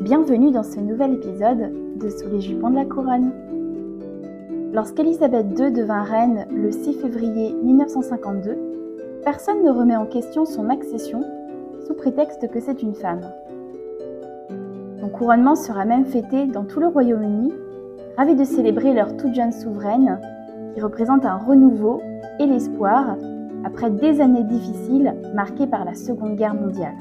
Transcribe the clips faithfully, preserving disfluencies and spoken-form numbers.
Bienvenue dans ce nouvel épisode de Sous les jupons de la couronne. Lorsqu'Élisabeth deux devint reine le six février mille neuf cent cinquante-deux, personne ne remet en question son accession sous prétexte que c'est une femme. Son couronnement sera même fêté dans tout le Royaume-Uni, ravis de célébrer leur toute jeune souveraine qui représente un renouveau et l'espoir après des années difficiles marquées par la Seconde Guerre mondiale.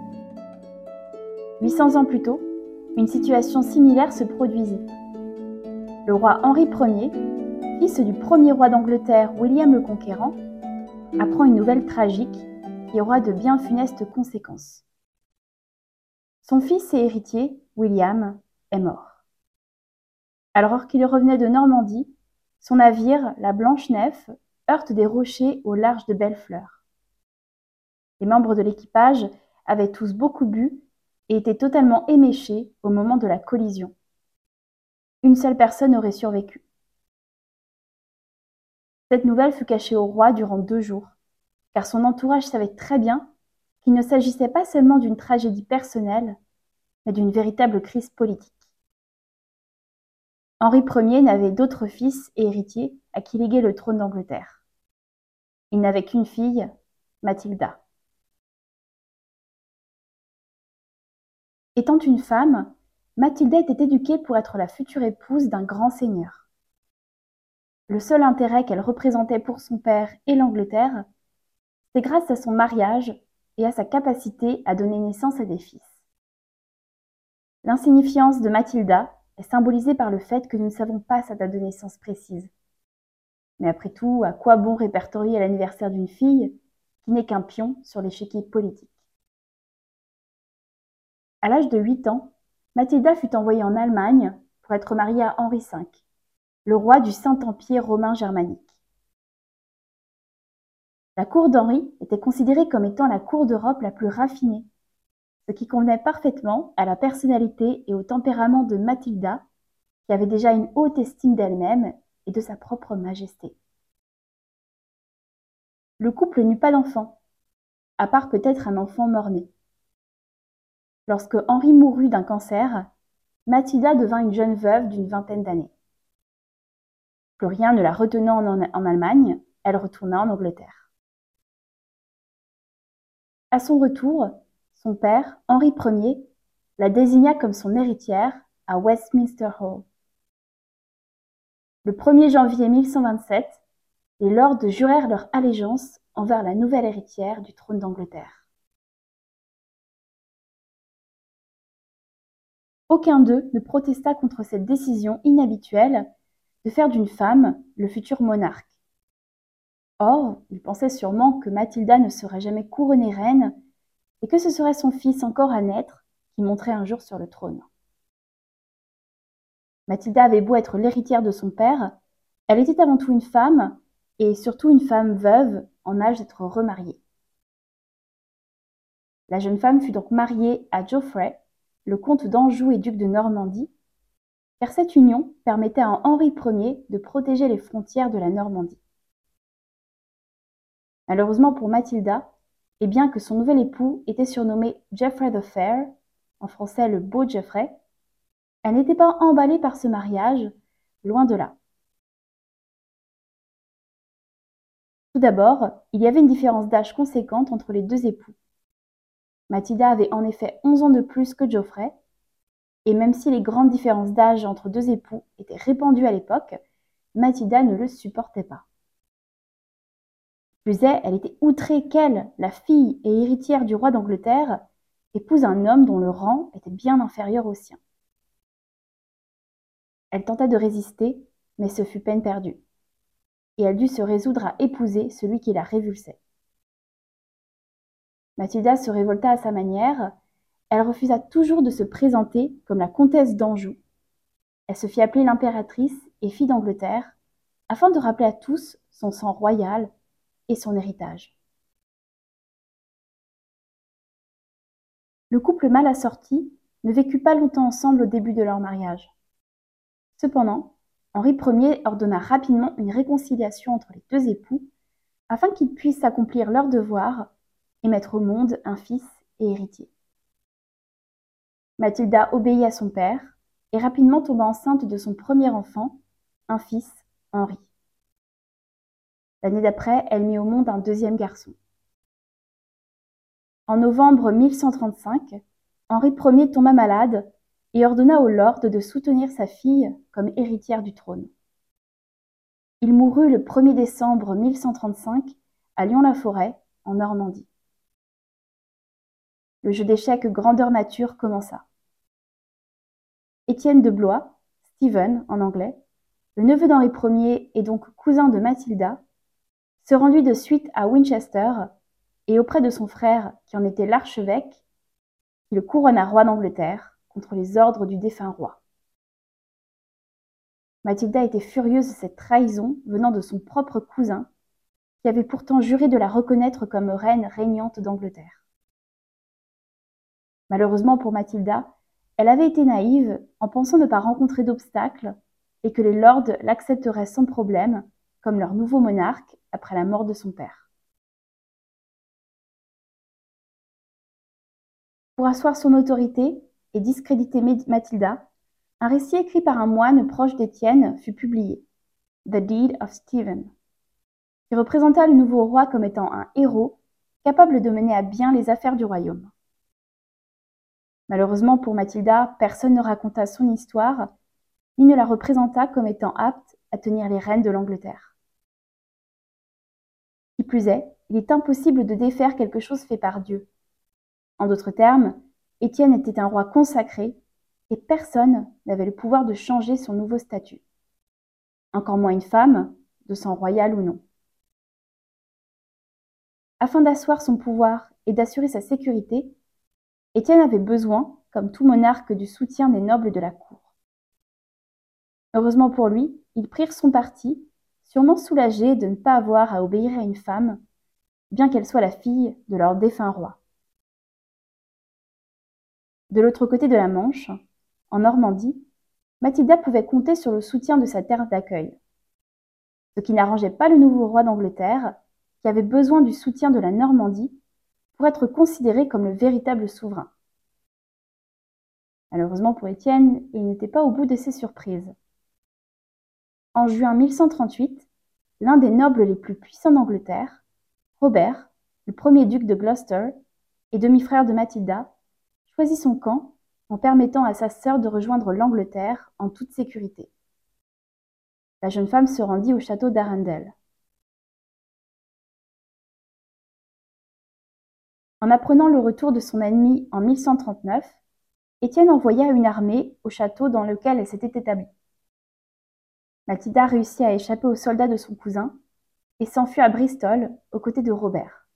huit cents ans plus tôt, une situation similaire se produisit. Le roi Henri Ier, fils du premier roi d'Angleterre William le Conquérant, apprend une nouvelle tragique qui aura de bien funestes conséquences. Son fils et héritier, William, est mort. Alors qu'il revenait de Normandie, son navire, la Blanche-Nef, heurte des rochers au large de Bellefleur. Les membres de l'équipage avaient tous beaucoup bu et étaient totalement éméchés au moment de la collision. Une seule personne aurait survécu. Cette nouvelle fut cachée au roi durant deux jours, car son entourage savait très bien qu'il ne s'agissait pas seulement d'une tragédie personnelle, mais d'une véritable crise politique. Henri Ier n'avait d'autre fils et héritier à qui léguer le trône d'Angleterre. Il n'avait qu'une fille, Mathilda. Étant une femme, Mathilda était éduquée pour être la future épouse d'un grand seigneur. Le seul intérêt qu'elle représentait pour son père et l'Angleterre, c'est grâce à son mariage et à sa capacité à donner naissance à des fils. L'insignifiance de Mathilda est symbolisée par le fait que nous ne savons pas sa date de naissance précise. Mais après tout, à quoi bon répertorier l'anniversaire d'une fille qui n'est qu'un pion sur l'échiquier politique? À l'âge de huit ans, Mathilda fut envoyée en Allemagne pour être mariée à Henri cinq, le roi du Saint-Empire romain germanique. La cour d'Henri était considérée comme étant la cour d'Europe la plus raffinée, ce qui convenait parfaitement à la personnalité et au tempérament de Mathilda, qui avait déjà une haute estime d'elle-même et de sa propre majesté. Le couple n'eut pas d'enfant, à part peut-être un enfant mort-né. Lorsque Henri mourut d'un cancer, Mathilda devint une jeune veuve d'une vingtaine d'années. Plus rien ne la retenant en, en Allemagne, elle retourna en Angleterre. À son retour, son père, Henri Ier, la désigna comme son héritière à Westminster Hall. Le premier janvier mille cent vingt-sept, les lords jurèrent leur allégeance envers la nouvelle héritière du trône d'Angleterre. Aucun d'eux ne protesta contre cette décision inhabituelle de faire d'une femme le futur monarque. Or, ils pensaient sûrement que Mathilda ne serait jamais couronnée reine et que ce serait son fils encore à naître qui monterait un jour sur le trône. Mathilda avait beau être l'héritière de son père, elle était avant tout une femme, et surtout une femme veuve en âge d'être remariée. La jeune femme fut donc mariée à Geoffrey, le comte d'Anjou et duc de Normandie, car cette union permettait à Henri Ier de protéger les frontières de la Normandie. Malheureusement pour Mathilda, et bien que son nouvel époux était surnommé Geoffrey the Fair, en français le beau Geoffrey, elle n'était pas emballée par ce mariage, loin de là. Tout d'abord, il y avait une différence d'âge conséquente entre les deux époux. Mathilda avait en effet onze ans de plus que Geoffrey, et même si les grandes différences d'âge entre deux époux étaient répandues à l'époque, Mathilda ne le supportait pas. Plus est, elle était outrée qu'elle, la fille et héritière du roi d'Angleterre, épouse un homme dont le rang était bien inférieur au sien. Elle tenta de résister, mais ce fut peine perdue, et elle dut se résoudre à épouser celui qui la révulsait. Mathilda se révolta à sa manière, elle refusa toujours de se présenter comme la comtesse d'Anjou. Elle se fit appeler l'impératrice et fille d'Angleterre, afin de rappeler à tous son sang royal et son héritage. Le couple mal assorti ne vécut pas longtemps ensemble au début de leur mariage. Cependant, Henri Ier ordonna rapidement une réconciliation entre les deux époux afin qu'ils puissent accomplir leur devoir et mettre au monde un fils et héritier. Mathilda obéit à son père et rapidement tomba enceinte de son premier enfant, un fils, Henri. L'année d'après, elle mit au monde un deuxième garçon. En novembre mille cent trente-cinq, Henri Ier tomba malade et ordonna aux lords de soutenir sa fille comme héritière du trône. Il mourut le premier décembre mille cent trente-cinq à Lyon-la-Forêt, en Normandie. Le jeu d'échecs grandeur nature commença. Étienne de Blois, Stephen en anglais, le neveu d'Henri Ier et donc cousin de Mathilda, se rendit de suite à Winchester et auprès de son frère, qui en était l'archevêque, qui le couronna roi d'Angleterre contre les ordres du défunt roi. Mathilda était furieuse de cette trahison venant de son propre cousin, qui avait pourtant juré de la reconnaître comme reine régnante d'Angleterre. Malheureusement pour Mathilda, elle avait été naïve en pensant ne pas rencontrer d'obstacles et que les lords l'accepteraient sans problème comme leur nouveau monarque après la mort de son père. Pour asseoir son autorité et discréditer Mathilda, un récit écrit par un moine proche d'Étienne fut publié, The Deed of Stephen, qui représenta le nouveau roi comme étant un héros capable de mener à bien les affaires du royaume. Malheureusement pour Mathilda, personne ne raconta son histoire, ni ne la représenta comme étant apte à tenir les rênes de l'Angleterre. Qui plus est, il est impossible de défaire quelque chose fait par Dieu. En d'autres termes, Étienne était un roi consacré et personne n'avait le pouvoir de changer son nouveau statut. Encore moins une femme, de sang royal ou non. Afin d'asseoir son pouvoir et d'assurer sa sécurité, Étienne avait besoin, comme tout monarque, du soutien des nobles de la cour. Heureusement pour lui, ils prirent son parti, sûrement soulagés de ne pas avoir à obéir à une femme, bien qu'elle soit la fille de leur défunt roi. De l'autre côté de la Manche, en Normandie, Mathilda pouvait compter sur le soutien de sa terre d'accueil. Ce qui n'arrangeait pas le nouveau roi d'Angleterre, qui avait besoin du soutien de la Normandie pour être considéré comme le véritable souverain. Malheureusement pour Étienne, il n'était pas au bout de ses surprises. En juin mille cent trente-huit, l'un des nobles les plus puissants d'Angleterre, Robert, le premier duc de Gloucester et demi-frère de Mathilda, choisit son camp en permettant à sa sœur de rejoindre l'Angleterre en toute sécurité. La jeune femme se rendit au château d'Arundel. En apprenant le retour de son ennemi en mille cent trente-neuf, Étienne envoya une armée au château dans lequel elle s'était établie. Mathilda réussit à échapper aux soldats de son cousin et s'enfuit à Bristol aux côtés de Robert.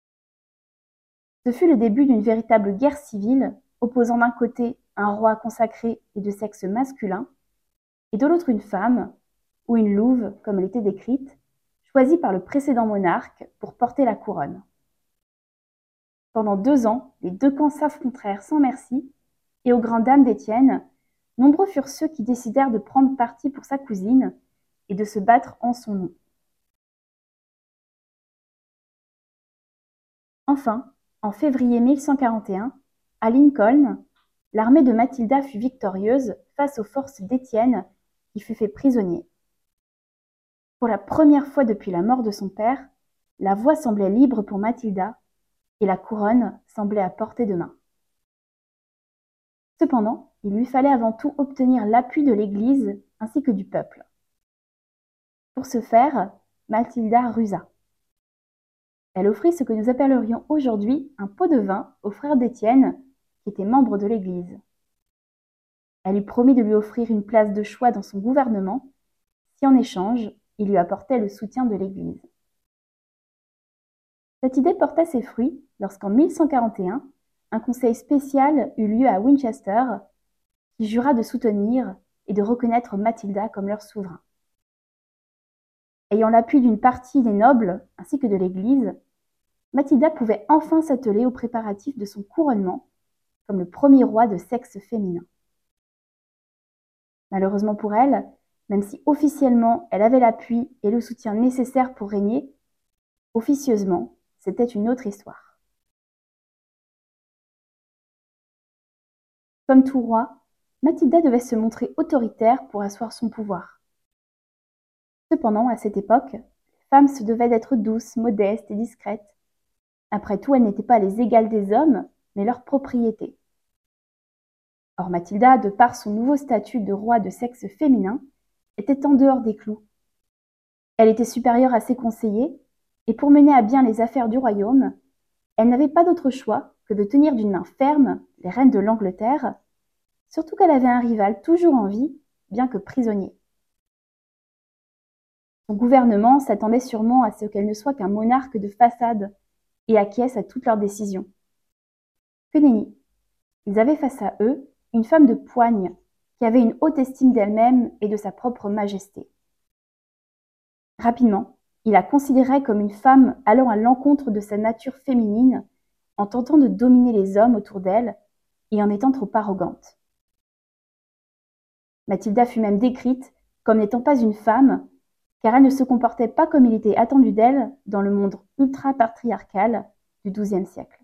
Ce fut le début d'une véritable guerre civile opposant d'un côté un roi consacré et de sexe masculin et de l'autre une femme, ou une louve comme elle était décrite, choisie par le précédent monarque pour porter la couronne. Pendant deux ans, les deux camps s'affrontèrent sans merci et aux grandes dames d'Étienne, nombreux furent ceux qui décidèrent de prendre parti pour sa cousine et de se battre en son nom. Enfin, en février mille cent quarante et un, à Lincoln, l'armée de Mathilda fut victorieuse face aux forces d'Étienne qui fut fait prisonnier. Pour la première fois depuis la mort de son père, la voie semblait libre pour Mathilda et la couronne semblait à portée de main. Cependant, il lui fallait avant tout obtenir l'appui de l'Église ainsi que du peuple. Pour ce faire, Mathilda rusa. Elle offrit ce que nous appellerions aujourd'hui un pot de vin au frère d'Étienne, qui était membre de l'Église. Elle lui promit de lui offrir une place de choix dans son gouvernement, si en échange, il lui apportait le soutien de l'Église. Cette idée porta ses fruits lorsqu'en mille cent quarante et un, un conseil spécial eut lieu à Winchester, qui jura de soutenir et de reconnaître Mathilda comme leur souverain. Ayant l'appui d'une partie des nobles ainsi que de l'Église, Mathilda pouvait enfin s'atteler aux préparatifs de son couronnement comme le premier roi de sexe féminin. Malheureusement pour elle, même si officiellement elle avait l'appui et le soutien nécessaires pour régner, officieusement, c'était une autre histoire. Comme tout roi, Mathilda devait se montrer autoritaire pour asseoir son pouvoir. Cependant, à cette époque, les femmes se devaient d'être douces, modestes et discrètes. Après tout, elles n'étaient pas les égales des hommes, mais leur propriété. Or Mathilda, de par son nouveau statut de roi de sexe féminin, était en dehors des clous. Elle était supérieure à ses conseillers, et pour mener à bien les affaires du royaume, elle n'avait pas d'autre choix que de tenir d'une main ferme les rênes de l'Angleterre, surtout qu'elle avait un rival toujours en vie, bien que prisonnier. Son gouvernement s'attendait sûrement à ce qu'elle ne soit qu'un monarque de façade et acquiesce à toutes leurs décisions. Que nenni, ils avaient face à eux une femme de poigne qui avait une haute estime d'elle-même et de sa propre majesté. Rapidement, il la considérait comme une femme allant à l'encontre de sa nature féminine en tentant de dominer les hommes autour d'elle et en étant trop arrogante. Mathilda fut même décrite comme n'étant pas une femme, car elle ne se comportait pas comme il était attendu d'elle dans le monde ultra-patriarcal du douzième siècle.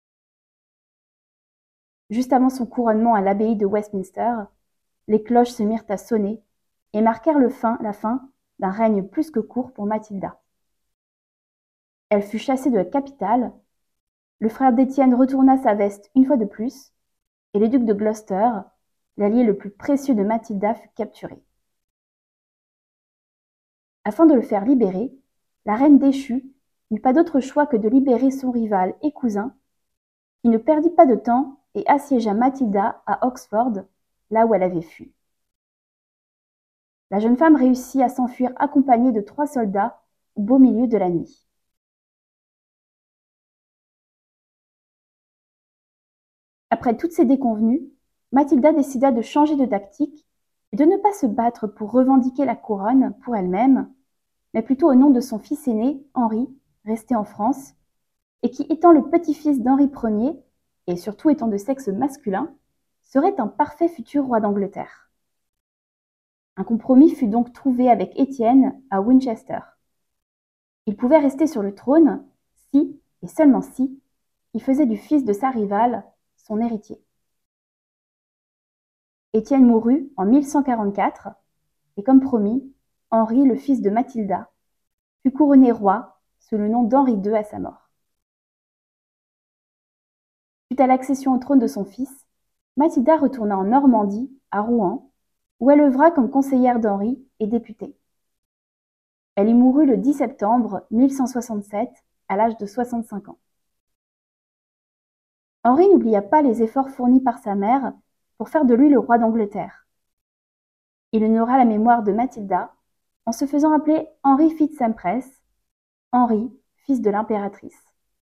Juste avant son couronnement à l'abbaye de Westminster, les cloches se mirent à sonner et marquèrent le fin, la fin d'un règne plus que court pour Mathilda. Elle fut chassée de la capitale, le frère d'Étienne retourna sa veste une fois de plus, et le duc de Gloucester, l'allié le plus précieux de Mathilda, fut capturé. Afin de le faire libérer, la reine déchue n'eut pas d'autre choix que de libérer son rival et cousin, qui ne perdit pas de temps et assiégea Mathilda à Oxford, là où elle avait fui. La jeune femme réussit à s'enfuir accompagnée de trois soldats au beau milieu de la nuit. Après toutes ces déconvenues, Mathilda décida de changer de tactique et de ne pas se battre pour revendiquer la couronne pour elle-même, mais plutôt au nom de son fils aîné, Henri, resté en France, et qui, étant le petit-fils d'Henri Ier, et surtout étant de sexe masculin, serait un parfait futur roi d'Angleterre. Un compromis fut donc trouvé avec Étienne à Winchester. Il pouvait rester sur le trône si, et seulement si, il faisait du fils de sa rivale son héritier. Étienne mourut en mille cent quarante-quatre, et comme promis, Henri, le fils de Mathilda, fut couronné roi sous le nom d'Henri deux à sa mort. Suite à l'accession au trône de son fils, Mathilda retourna en Normandie, à Rouen, où elle œuvra comme conseillère d'Henri et députée. Elle y mourut le dix septembre mille cent soixante-sept, à l'âge de soixante-cinq ans. Henri n'oublia pas les efforts fournis par sa mère pour faire de lui le roi d'Angleterre. Il honora la mémoire de Mathilda en se faisant appeler Henri Fitz-Empress, Henri, fils de l'impératrice.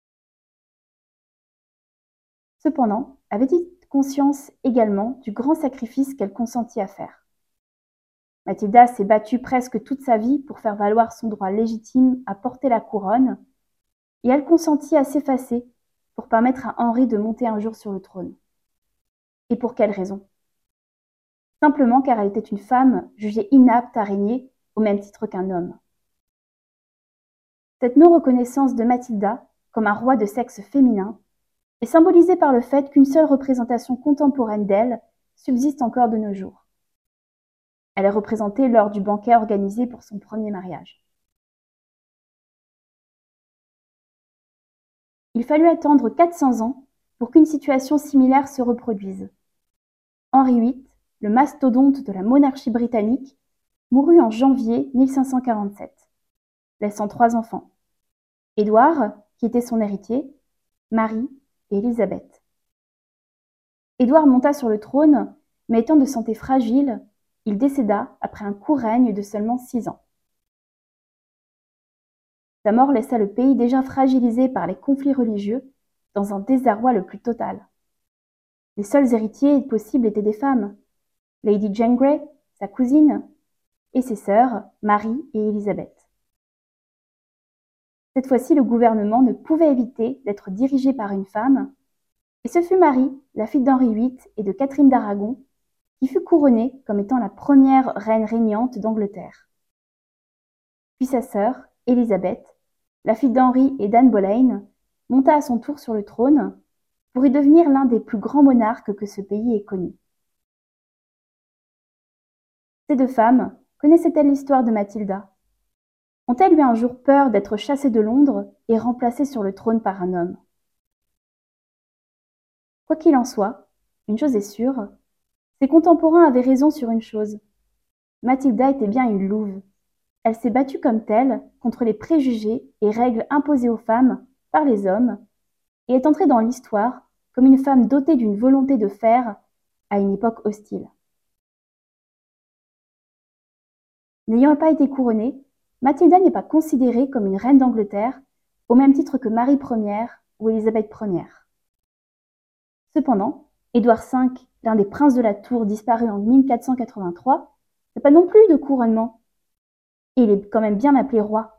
Cependant, avait-il conscience également du grand sacrifice qu'elle consentit à faire. Mathilda s'est battue presque toute sa vie pour faire valoir son droit légitime à porter la couronne, et elle consentit à s'effacer pour permettre à Henri de monter un jour sur le trône. Et pour quelle raison? Simplement car elle était une femme jugée inapte à régner au même titre qu'un homme. Cette non-reconnaissance de Mathilda comme un roi de sexe féminin est symbolisée par le fait qu'une seule représentation contemporaine d'elle subsiste encore de nos jours. Elle est représentée lors du banquet organisé pour son premier mariage. Il fallut attendre quatre cents ans pour qu'une situation similaire se reproduise. Henri huit, le mastodonte de la monarchie britannique, mourut en janvier mille cinq cent quarante-sept, laissant trois enfants. Édouard, qui était son héritier, Marie et Élisabeth. Édouard monta sur le trône, mais étant de santé fragile, il décéda après un court règne de seulement six ans. Sa mort laissa le pays déjà fragilisé par les conflits religieux dans un désarroi le plus total. Les seuls héritiers possibles étaient des femmes, Lady Jane Grey, sa cousine, et ses sœurs, Marie et Élisabeth. Cette fois-ci, le gouvernement ne pouvait éviter d'être dirigé par une femme, et ce fut Marie, la fille d'Henri huit et de Catherine d'Aragon, qui fut couronnée comme étant la première reine régnante d'Angleterre. Puis sa sœur, Élisabeth, la fille d'Henri et d'Anne Boleyn, monta à son tour sur le trône, pour y devenir l'un des plus grands monarques que ce pays ait connu. Ces deux femmes connaissaient-elles l'histoire de Mathilda? Ont-elles eu un jour peur d'être chassées de Londres et remplacées sur le trône par un homme? Quoi qu'il en soit, une chose est sûre, ses contemporains avaient raison sur une chose. Mathilda était bien une louve. Elle s'est battue comme telle contre les préjugés et règles imposées aux femmes par les hommes et est entrée dans l'histoire comme une femme dotée d'une volonté de fer à une époque hostile. N'ayant pas été couronnée, Mathilda n'est pas considérée comme une reine d'Angleterre au même titre que Marie Première ou Élisabeth Première. Cependant, Édouard cinq, l'un des princes de la Tour disparu en mille quatre cent quatre-vingt-trois, n'a pas non plus de couronnement. Et il est quand même bien appelé roi.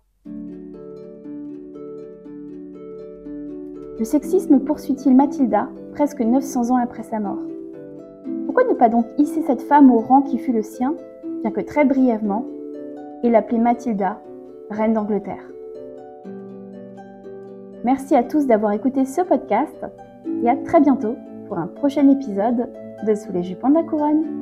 Le sexisme poursuit-il Mathilda presque neuf cents ans après sa mort? Pourquoi ne pas donc hisser cette femme au rang qui fut le sien, bien que très brièvement, et l'appeler Mathilda, reine d'Angleterre? Merci à tous d'avoir écouté ce podcast et à très bientôt pour un prochain épisode de Sous les jupons de la couronne.